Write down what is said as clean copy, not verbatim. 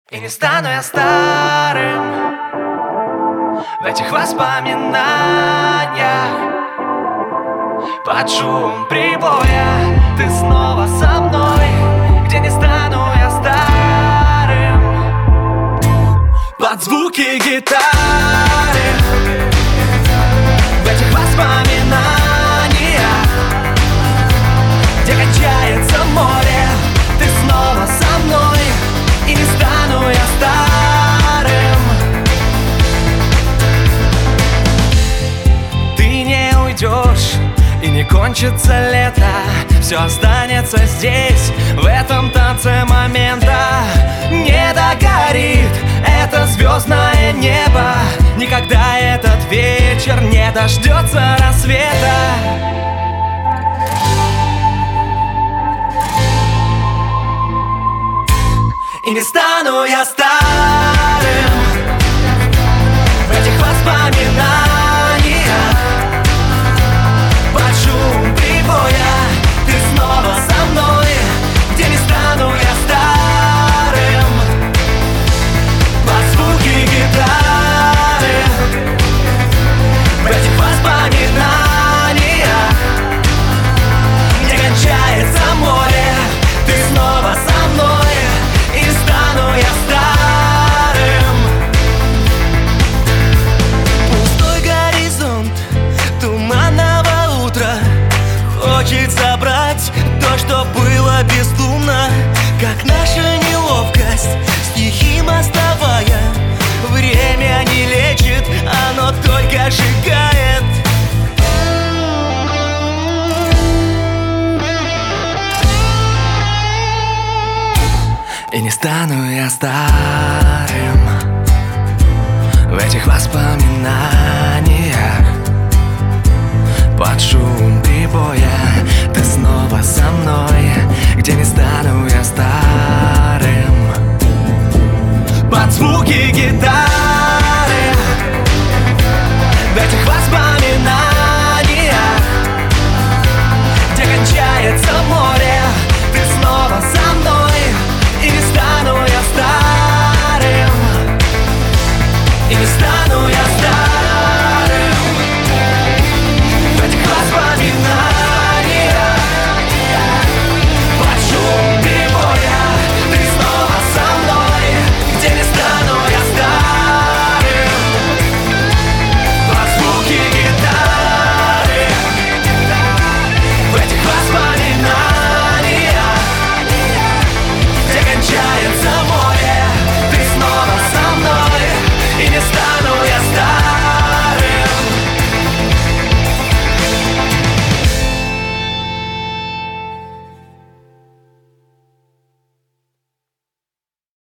И не стану я старым в этих воспоминаниях. Под шум прибоя ты снова со мной, где не стану я старым. Под звуки гитары в этих воспоминаниях, где кончается море, ты снова со мной, и не стану я старым. Ты не уйдешь, и не кончится лето, все останется здесь, в этом танце момента. Не догорит это звездное небо, никогда этот вечер не дождется рассвета. И не стану я старым в этих воспоминаниях. Под шум прибоя ты снова со мной, где не стану я старым. Под звуки гитары в этих воспоминаниях, где кончается море, ты снова со мной. Стану я старым. Пустой горизонт туманного утра, хочет забрать то, что было бездумно, как наша неловкость, стихи мостовая. Время не лечит, оно только сжигает. И не стану я старым в этих воспоминаниях. Под шум прибоя ты снова со мной, где не стану я старым. Под звуки гитары в этих воспоминаниях, где кончается море, ты снова со мной. И не стану я старым, и не стану.